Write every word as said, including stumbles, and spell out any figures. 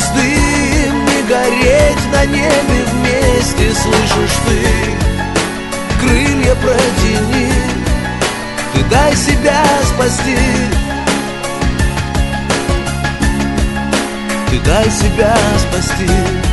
звездным не гореть на небе вместе, слышишь ты? Крылья протяни, ты дай себя спасти, ты дай себя спасти.